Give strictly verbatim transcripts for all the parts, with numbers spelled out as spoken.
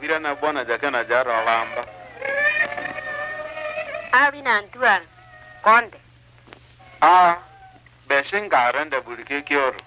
avira na bona jakana jaro lamba. Avina antuan konde. Ah, beshinga rende bulike kioro.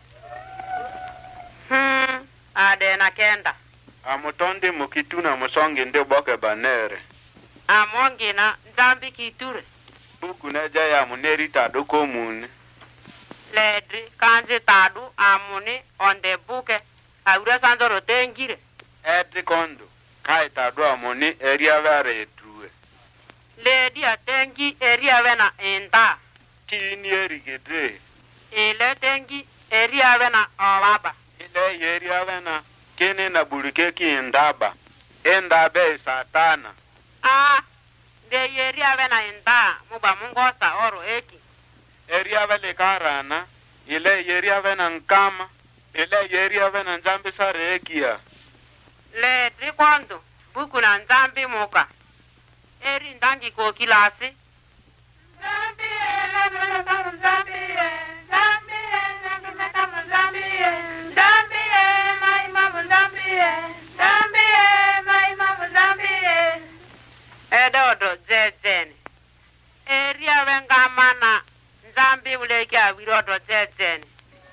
Hmm, ade na kenda. Amutondi mukituna musongi nde boke banere. Amongi na Nzambi kiture. Buku neja ya muneri tadu komuni. Ledri kanzi tadu amuni onde buke. Awira sanzoro tengire. Edri kondo. Kai tadu amuni eria vare etruwe. Ledi atengi eria vena enda. Kini eri gedre. Ile tengi eria vena olaba. Ile eria vena kene na bulike indaba. Endabe satana. Ah, de eria vena enda muba mungosa oro eki. Eria vele karana. Ile eria vena nkama. Ile eria vena Nzambi sare ekia. Le trikondo buku na Nzambi muka. Eri ndangi ko kilasi. Nzambi Nzambi Nzambi Nzambi Nzambi mai mama Nzambi Nzambi mai mama Nzambi. Edodo zezeni. Eri awenga mana Nzambi uleke awirodo zezeni.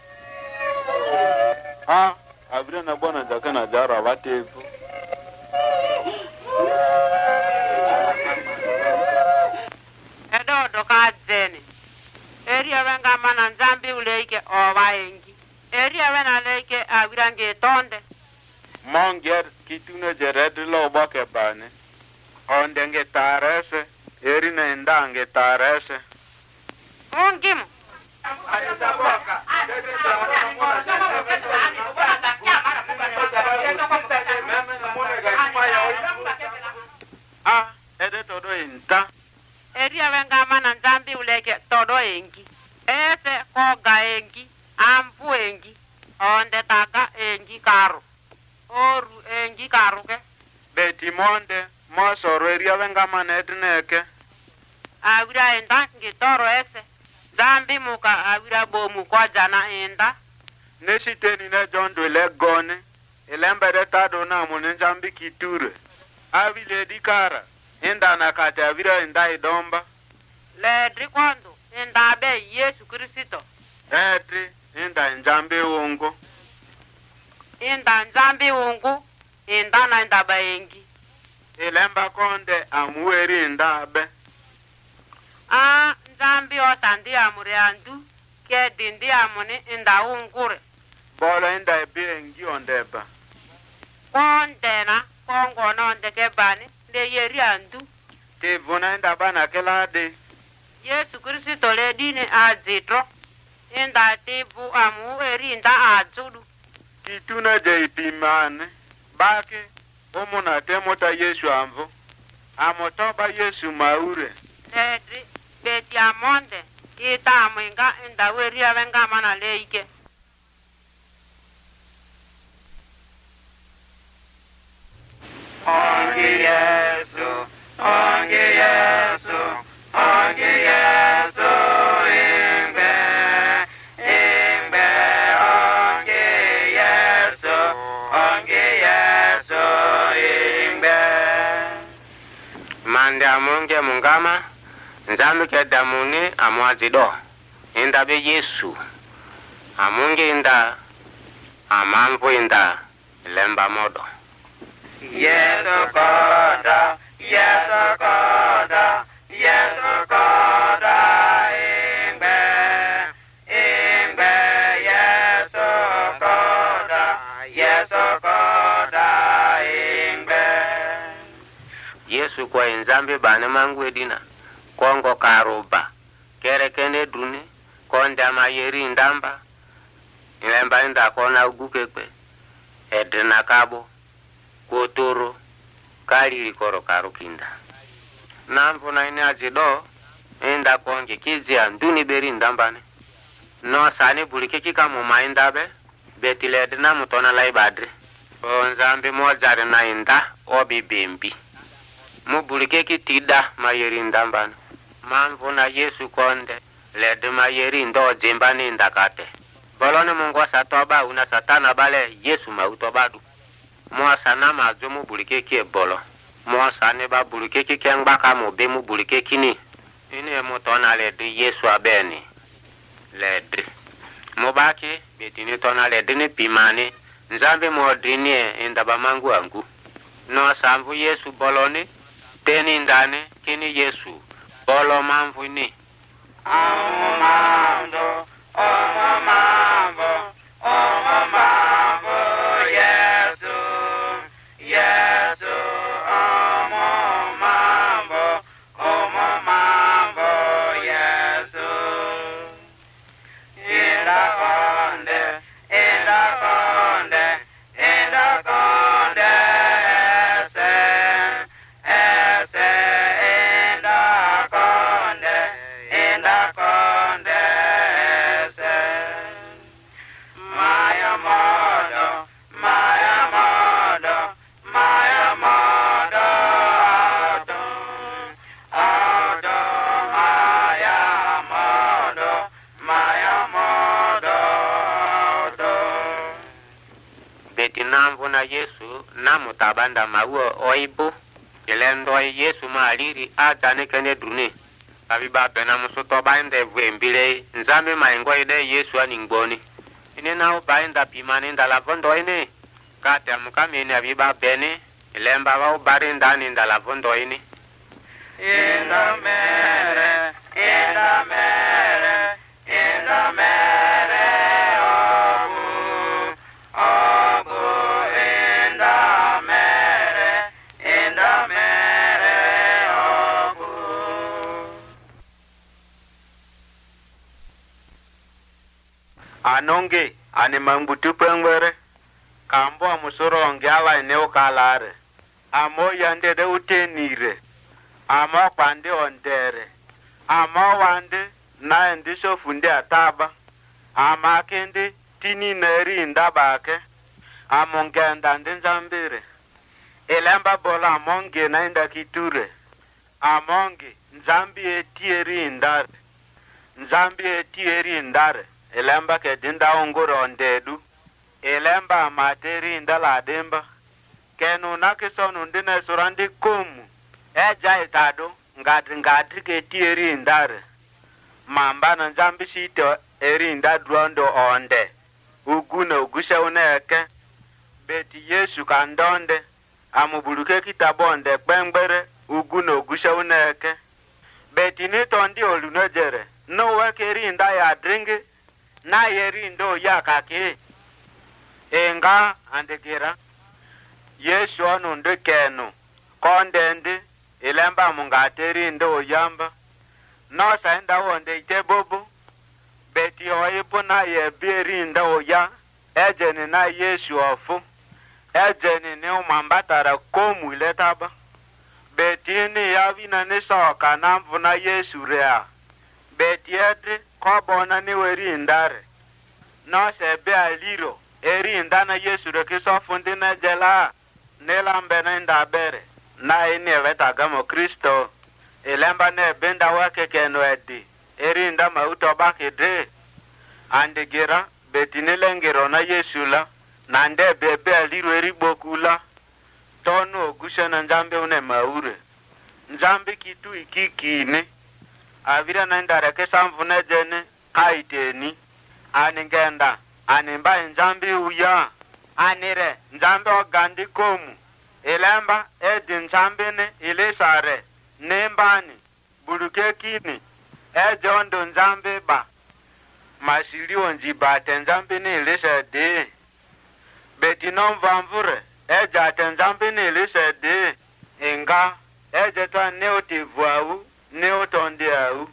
Ah, avira na bona jakana jaro watefu. Edodo kadzeni. Eri awenga mana Nzambi uleke owaengi. Eri awena leke awirange tonde. Monger kituna jeredi lo boke bane. Onde nge tarese. Eri na enda nge tarese. Ungimu. Ah, ede todo inta. Eri awenga mana Nzambi uleke todo engi. Ese koga engi, ampu engi, onde taga engi karu. Oru engi karu ke. Beti monde, mosoro eri awenga mana edneke. Awira enda ngitoro ese. Nzambi muka awira bomu kwa jana enda. Neshiteni ne jondo le gone. Elembede tado na mune Nzambi kiture. Avile dikara. Enda nakate avira enda idomba. Ledri kwando enda be Yesu Kristo. Eti, enda Nzambi ungu. Enda Nzambi ungu. Enda na enda baengi. Elemba konde amueri enda be. Ah, Nzambi osandi amure andu. Ke dindi amuni enda ungure. Bolo enda ebi engi ondeba. Kondena, kongo nonde ke bani. Le yeri andu. Tivuna enda bana kelade. Yesu Kristo le dine azitro. Enda tibu amu eri enda azudu. Kituna je ipimane. Bake, umuna temota Yesu amvo. Amotoba Yesu maure. Ledri, beti amonde. Kita amuinga enda weri awenga mana leike. Onge Yesu, onge Yesu, onge Yesu, imbe, imbe, onge Yesu, onge Yesu, imbe. Mande amunge mungama, Nzambi ke damuni amwazido. Inda be Yesu. Amunge inda, amampu inda, lemba modo. Yesu koda, Yesu koda, Yesu koda, imbe, imbe, Yesu koda, Yesu koda, imbe. Yesu kwa Nzambi bane mangu edina. Kongo karuba. Kere kene duni. Konde amayeri ndamba. Ilemba inda kona ugukekwe. Edrina kabo. Kotoro. Kali ikoro karukinda. Nampo na ine ajido. Inda konge kizi ya nduni beri ndambane. No sani bulike kika muma indabe. Betile edina mutona laibadre. O Nzambi mojari na inda. Obi bimbi. Mubulike kitida mayeri ndambane. Mamvu na Yesu konde. Lede mayeri ndo jimbani ndakate. Bolone mungu wa satoba una satana bale Yesu mautobadu. Mosa na mazo mu bulikeki ebolo. Mosa ne ba bulikeki kengba ka mo be mu bulikeki ni. Ini mo tona le de Yesu abeni. Le de. Mo baki betini tona le de ni pimani. Nzambe mo dini indaba mangu angu. No samvu Yesu boloni. Teni ndane kini Yesu. Bolo mamvu ni. Omo mambo, omo mambo, omo mambo, Yesu, Yesu, omo mambo, omo mambo, Yesu. Inda konde, inda konde, inda konde, ese, ese, inda konde, inda konde, ese. Maya modo, maya modo, maya modo, auto, auto, maya modo, maya modo, auto. Beti namvu na Yesu namu tabanda mawo oibu. Ilendo Yesu maaliri atane kene duni. Abiba bena musuto bainde vwembile. Nzambe maingo ide Yesu aningboni. Ini nao bainda pimani ndalavondo ini. Kate amukamini abiba beni. Ilemba wao bari ndani ndalavondo ini. Inda mere, inda mere, inda mere, obu, obu, inda mere, inda mere, obu. Anonge, ane mambutu pengwere, kambo amusoro onge ala eneo kalare, amo yande de utenire. Ama kwande ondere. Ama wande na ndi sofunde ataba. Ama kende tini neri ndabake. Amongenda ndi Nzambire. Elemba bola amonge na inda kiture. Amonge Nzambi etieri indare. Nzambi etieri indare. Elemba ke dinda ongoro ondedu. Elemba amateri indala ademba. Kenu nakisonu ndine surandi komu. Eja itado ngadri ngadri ke tieri indare. Mamba na Nzambi sito eri indadrondo onde. Uguna ugusha uneke. Beti Yesu kandonde. Amubuluke kitabonde kpengbere. Uguna ugusha uneke. Beti nitondi olunojere. No weke eri inda ya dringi. Na yeri indo ya kake. Enga andekira. Yesu onu ndekenu. Kondendi. Ilemba mungateri ndo yamba. No saenda wonde ite bobo. Beti oipo na ye beri ndo ya. Ejeni na Yesu ofu. Ejeni ni umambatara komu iletaba. Beti ni yavina ni soka na mvu na Yesu rea. Beti edri kobona ni weri indare. No sebe aliro. Eri indana Yesu reki sofu ndine jela. Nilambe na indabere. Na ini eveta gamo Kristo. Ilemba ne benda wake keno edi. Eri inda mauto baki de. Andigira betinilengiro na Yesula. Nande bebe aliru eri bokula. Tonu ogusha na Nzambe une maure. Nzambe kitu ikikini. Avira na indareke samfune jene. Kaiteni. Aningenda. Animba Nzambe uya. Anire. Nzambe ogandi komu. Ilemba edi Nzambini ilisare nembani bulukekini ejondo Nzambe ba masili onjibate Nzambini ilisade beti nomvamvure ejate Nzambini ilisade inga ejeta neotivuau neotondiau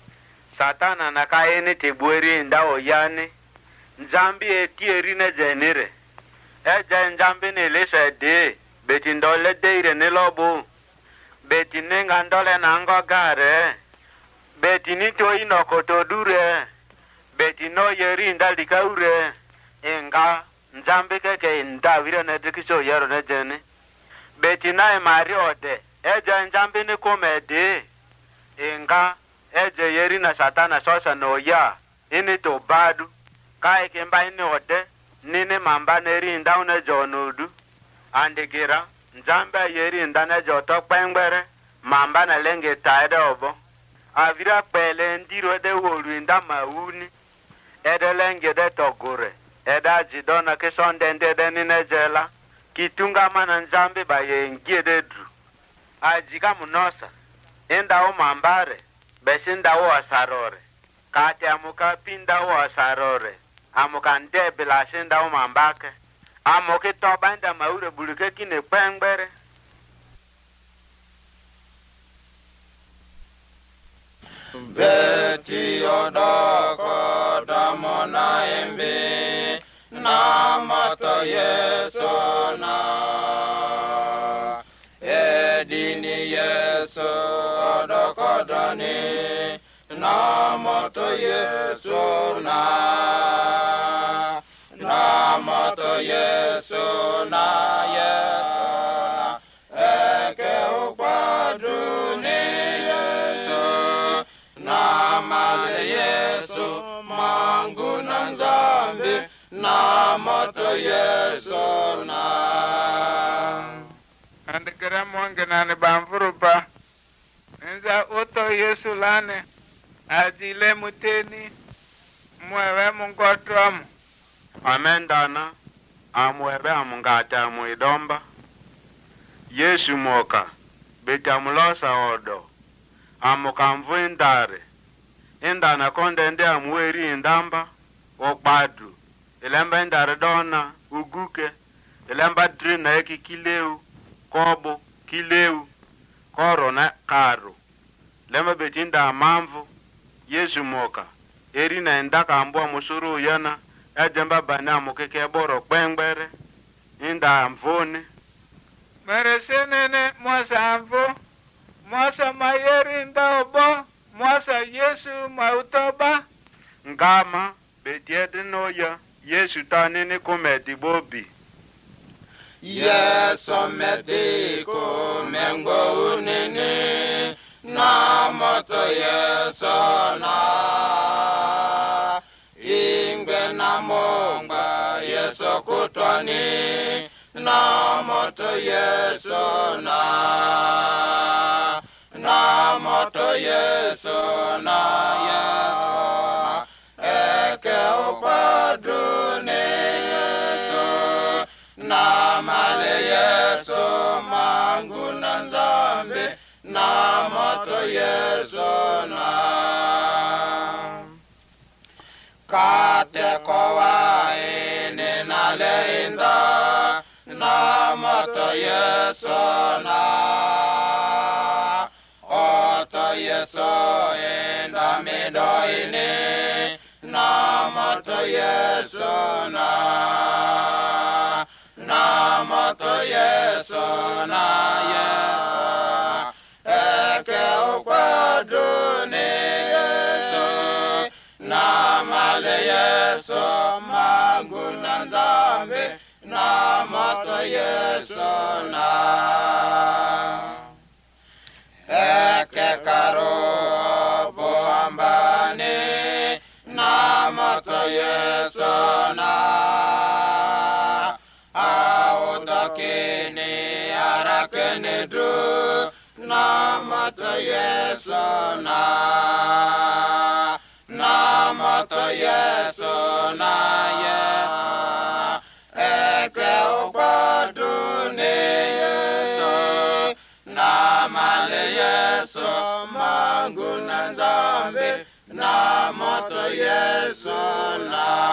Satana nakaini tibweri nda oyani Nzambi etieri ne jenire eje Nzambini ilisade beti ndole deire nilobu. Beti ninga ndole nango gare. Beti nito ino kotodure. Beti no yeri ndalika ure. Inga Nzambe keke ndavire nedikisho yero nejene. Beti na emari ode. Eje Nzambe ni komede. Inga eje yeri na Satana sosa no ya. Ini to badu. Kai kimba ini ode. Nini mamba neri ndaune jonudu. andigira nzambe yeri ndana joto kpengbere mamba na lenge taide obo avira pele ndiro de wolu nda mauni ede lenge de togure eda jidona ke sonde ndede nine jela kitunga mana nzambe ba yengie de dru ajika munosa enda o mambare beshinda o asarore kati amuka pinda o asarore amuka ndebe la shinda o mambake amoke toba nda maure buluke kine kpengbere Beti odoko damona embe namata Yesu na edini Yesu odoko dani namata Yesu na namata Yesu na Yesu na eke ukwaduni Namale Yesu mangu na nzambi Namata Yesu na Andikira mwange nani bamfurupa Nza uto Yesu lane Adile muteni Mwewe mungotramu Amen dana amwebe amungata muidomba Yesu moka betamulosa odo amukamvu indare indana konde nde amweri indamba okpadu ilemba indare dona uguke ilemba drina eki kileu kobo kileu korona karo lemba betinda amamvu Yesu moka erina indaka ambwa musuru yana ejemba bana mukeke boro kpengbere inda amvone Meresenene mwasa amvu Mwasa mayeri ndaubo, mwasa Yesu mautoba. Ngama betiede noya, Yesu tanini kumedi bobi. Yesu medi kumengo unini, namoto Yesu na. Ingbe na monga Yesu kutwani, namoto Yesu na. Namoto Yesu na Yesu eke ukwaduni Yesu namale Yesu mangu na nzambi Namoto Yesu na kate kowa ini nale inda Namoto Yesu na Yesu enda midoini Namoto Yesu na Namoto Yesu na Yesu eke ukwaduni Yesu namale Yesu mangu na nzambi Namoto Yesu na Eke karo boambani Namoto Yesu na Audokini arakini dru Namoto Yesu na Namoto Yesu na Yesu Eke ukwaduni Yesu Namale Yesu mangu na nzambi Namoto Yesu na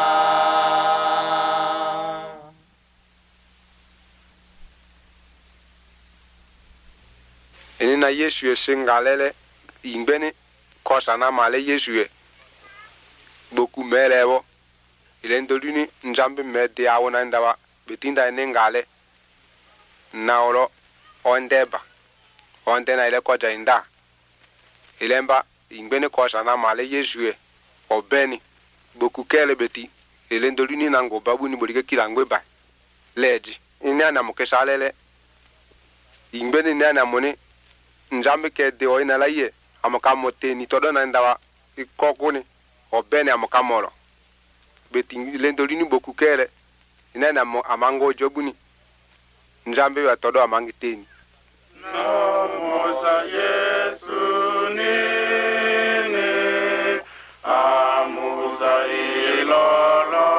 Inina Yesu singalele imbeni kosa na male Yesu boku melebo ilendolini nzambi mede awona ndawa betinda nengale naolo ondeba onde na ile koja inda ilemba ingbene kosa na male Yesu obeni boku kele beti ilendolini nango babu ni bolike kilangwe ba leji ina na mukesalele ingbene ni na moni nzambe ke de oina laye amokamote ni todo na ndawa ikokuni obeni amokamoro beti ilendolini boku kele ina na amango jobuni nzambe wa todo amangiteni no mosa Yesu nini amuza ilolo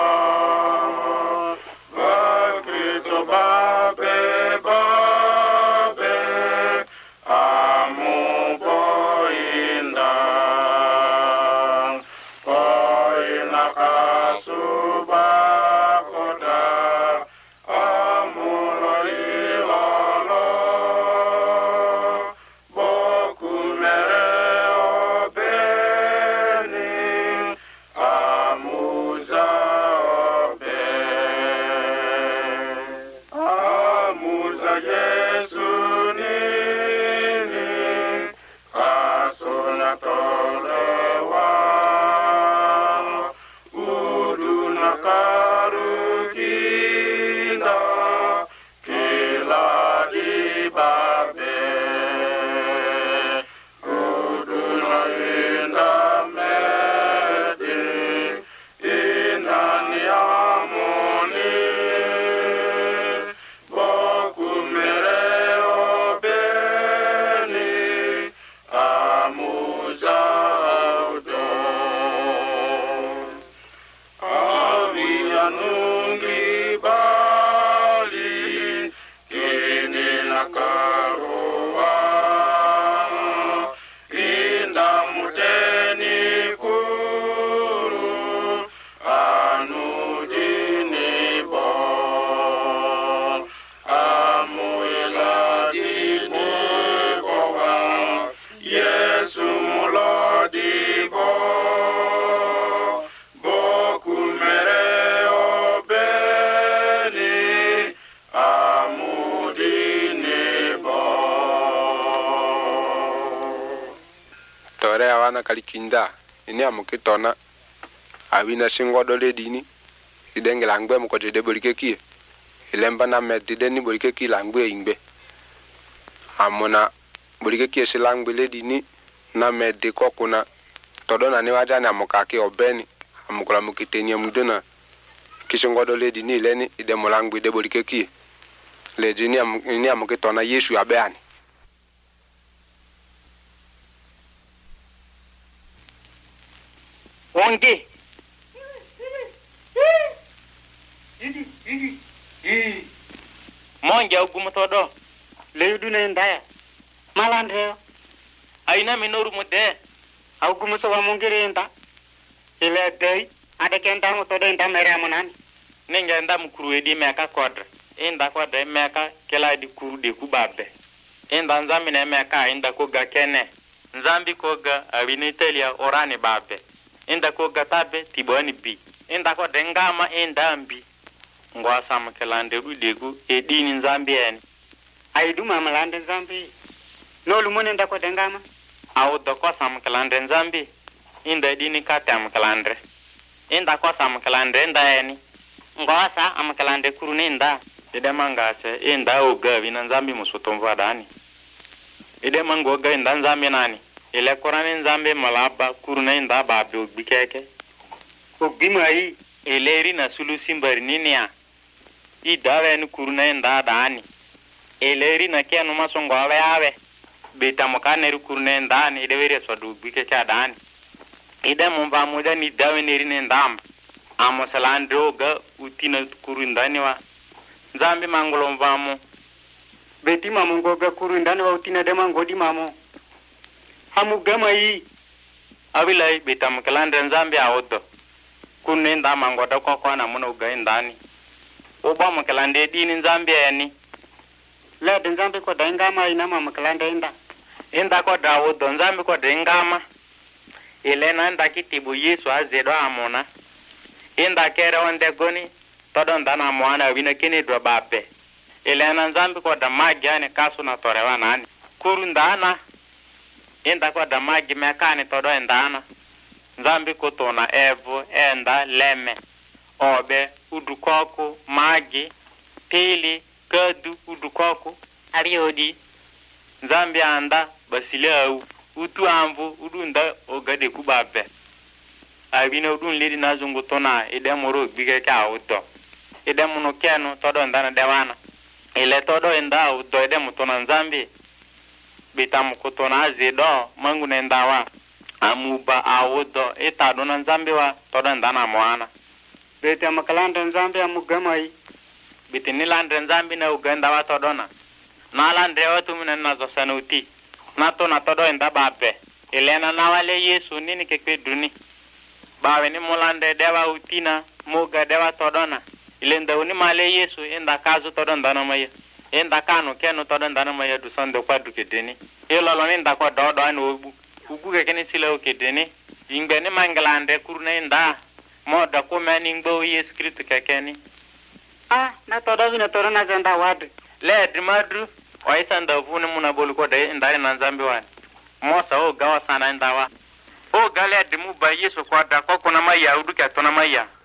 va Kristo babe babe amu poinda poina kasuba koda amulo ilolo boku mere obeni amuza obe amuza Yesu nini kasona tolewa uduna karukinda kila dibabe uduna inda medi inani amoni boku mere obeni amuza udo avia nungi bali kini nakaroa inda muteni kuru anudini bo amuila dini boga Yesu mulodi bo boku mere obeni amudini bo tore awana kalikinda ini amukitona awina singodo ledini idenge langbe mukoje de bolikeki ilemba na medide ni bolikeki langbe ingbe amuna bolikeki ese langbe ledini na medde kokuna todona ni wajani amukaki obeni amukula mukiteni amudona kisingodo ledini leni ide mulangbe de bolikeki ledini am ni amukitona Yesu abeani Onge. Monja ugumu todo. Leudu ne ndaya. Malandreo. Aina minoru mude. Ugumu so wa mungire nda. Ile dei. Ade kenta mo todo nda mere amunani. Ninga nda mukuru edi meka kodre. Inda kodre meka kela di kuru de kubabe. Inda nzambi ne meka inda koga kene. Nzambi koga awinitelia orani babe. Inda koga tabe tiboni bi. Inda ko dengama inda mbi. Ngwa sam kelande rudegu edini nzambi eni. Aidu mamalande nzambi. No lumone inda ko dengama. Au do ko sam kelande nzambi. Inda edini katam kelande. Inda ko sam kelande inda eni. Ngwa sa am kelande kuruni inda. Ide mangase inda oga wina nzambi musutumva dani. Ide mangoga inda nzambi nani. Ile korani nzambi malaba kuruna inda babe ogbikeke. Ogimai eleri na sulu simbari ninia. Idawe ni kuruna inda dani. Eleri na kenu masongo awe awe. Beta mokane ri kuruna inda ni idewere swadu ogbikeke adani. Ide mumba muda ni dawe neri nendamba. Amo salandroga utina kuru indani wa. Nzambi mangulo mvamu. Beti mamungoga kuru indani wa utina de mangodi mamo. Hamu gama yi abilai bitam kelande nzambi awodo kunni nda mangoda koko na muno ga indani oba mu kelande dini nzambi eni le de nzambi ko dangama ina mamu kelande inda inda ko dawodo nzambi ko dangama ile na nda kitibu Yesu azedo amona inda kere onde goni todo ndana mwana wina kini do babe ile na nzambi ko da magyane kasu na torewa nani kuru ndana inda kwa da magi mekani todo endana nzambi kutona evu enda leme obe udukoku magi pili kadu udukoku ariodi nzambi anda basilau utu amvu udunda ogade kubabe abina udun lidi nazungu tona ide moro gbige ka auto ide muno kenu todo ndana dewana ile todo enda udoide mutona nzambi bitamukutona azido mangu nendawa amuba awudo itadona nzambi wa todo ndana mwana beta makalanda nzambi amugamai bitini landre nzambi na uganda wa todona na landre watu mune nazo sanuti na to na todo enda babe ilena na wale Yesu nini kekwe duni bawe ni mulande dewa utina muga dewa todona ilenda uni male Yesu enda kazu todon dana maya enda kanu kenu todon dana maya du sonde kwa du kedeni ilolo ni nda kwa dodo ani obu ubu ke keni sile o kedeni ingbe ni manglande kurne enda moda ko mani ngbo Yesu Kristo kekeni ah na todo vina todo na zenda wad le dimadru oisa nda vune muna bolu ko de ndari na nzambi wa mosa o gawa sana ndawa o gale dimu ba Yesu kwa da ko kuna maya udu ke tona maya